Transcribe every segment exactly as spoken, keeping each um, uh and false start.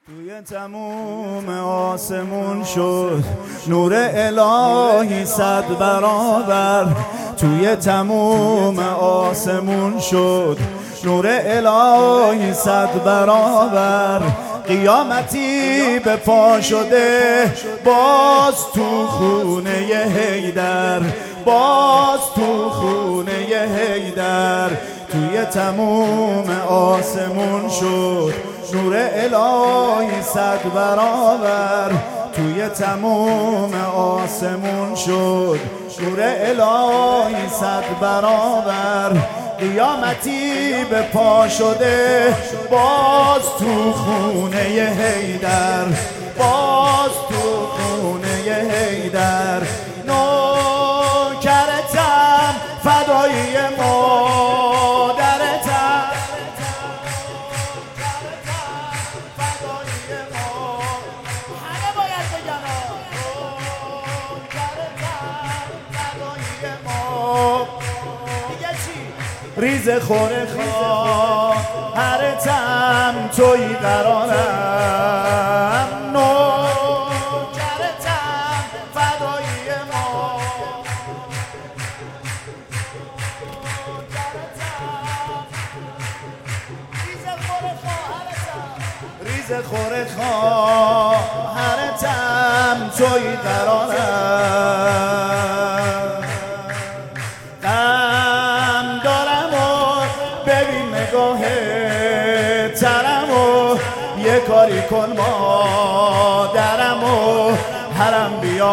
توی تموم آسمون شد نور الهی صد برابر. توی تموم آسمون شد نور الهی صد برابر. قیامتی به پا شده باز تو خونه حیدر، باز تو خونه حیدر. توی تموم آسمون شد نور الهی صد برابر. توی تموم آسمون شد نور الهی صد برابر. قیامتی به پا شده باز تو خونه حیدر، باز تو خونه حیدر. نوکرتم فدایی مادرتم، همه باید بگن نوکرتم فدایی ما. دیگه چی؟ ریز خوره خواهرتم توی قرارم. نوکرتم فدایی ما، ریز خوره خواهرتم توی قرارم. غم دارم و ببین نگاه ترم و یه کاری کن مادرم و حرم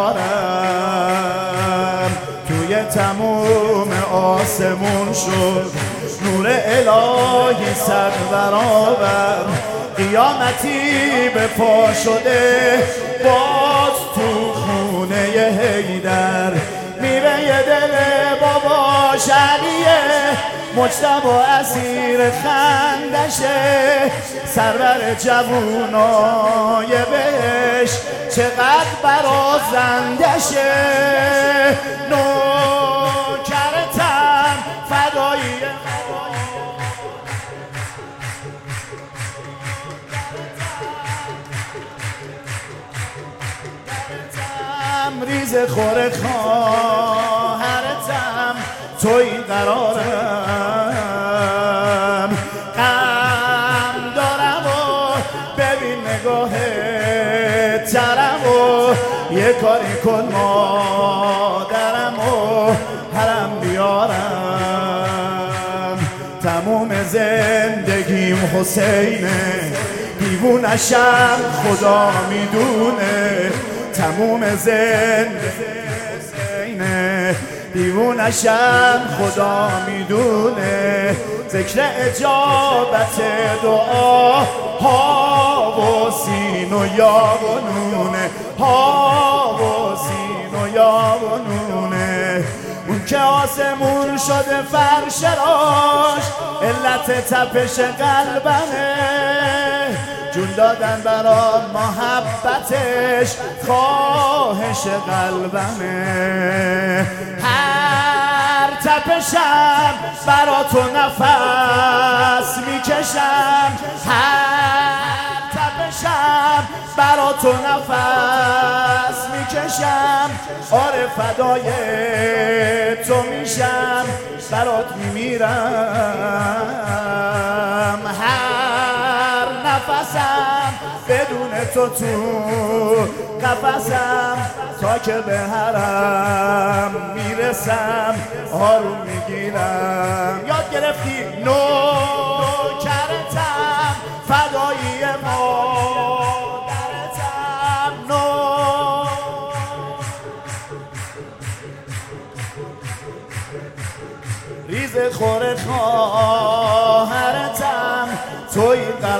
بیارم. توی تموم آسمون شد نور الهی صد برابر. قیامتی به پا شده باز تو خونه حیدر. میره یه دل بابا شلیه مجتبی اسیر خندشه. سرور جوونای بهش چقدر برازندشه. نوکرتم فدایی ریز خوره خواهرتم توی قرارم. غم دارم و ببین نگاه ترم و یه کاری کن مادرم و حرم بیارم. تموم زندگیم حسینه، دیوونشم خدا میدونه. تموم زندگی دیوونشم خدا میدونه. ذکر اجابت دعا ها و سین و یا و نونه، ها و سین و یا و نونه. اون که آسمون شده فرش راش علت تپش قلبمه. جون دادن برا محبتش خواهش قلبمه. هر تپشم برا تو نفس میکشم، هر تپشم برا تو نفس میکشم. آره فدای تو میشم برات میمیرم. هر نفسم بدون تو تو قفسم تا که به حرم میرسم آروم میگیرم. یاد گرفتی نوکرتم فدایی مادرتم. نو ریز خوره خواهرتم توی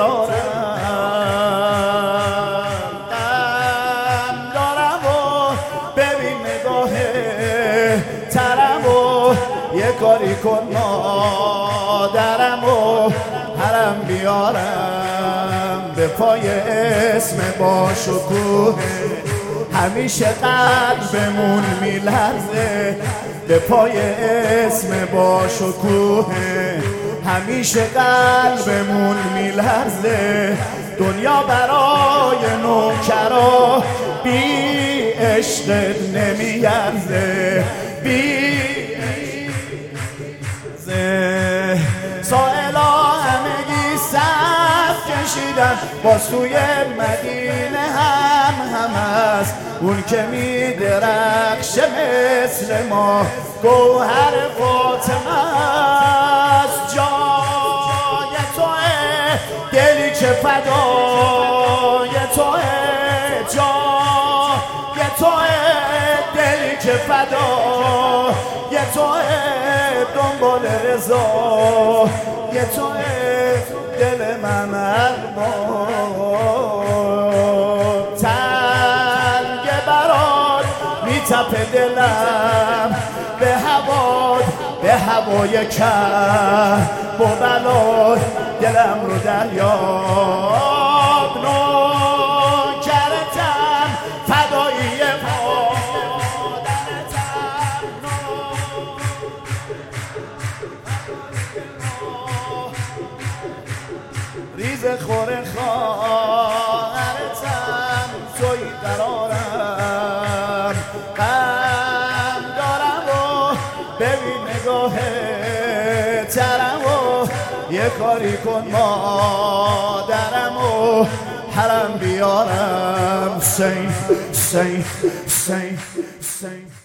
قرارم. غم دارم و ببین نگاه ترم و یه کاری کن مادرم و حرم بیارم. به پای اسم با شکوه همیشه قلبمون میلرزه. به پای اسم با شکوه همیشه قلبمون میلرزه. دنیا برای بی عشقت نمیارزه بی سائلا همگی صف کشیدن با سوی مدینه هم هم است اون که می درخشه مثل ما گوهر فاطمه است جای توه دلی که فدای توه جای توه دلی که فدای توه دنبال رضا یه توه دل من ارباب تنگ برات میتپه دلم به هوات به هوای کم با بلات دلم رو دریاب نوکرتم فدایی ریز خور خواهرتم توی قرارم غم دارم و ببین نگاه ترم و یه کاری کن مادرم و حرم بیارم سین سین سین سین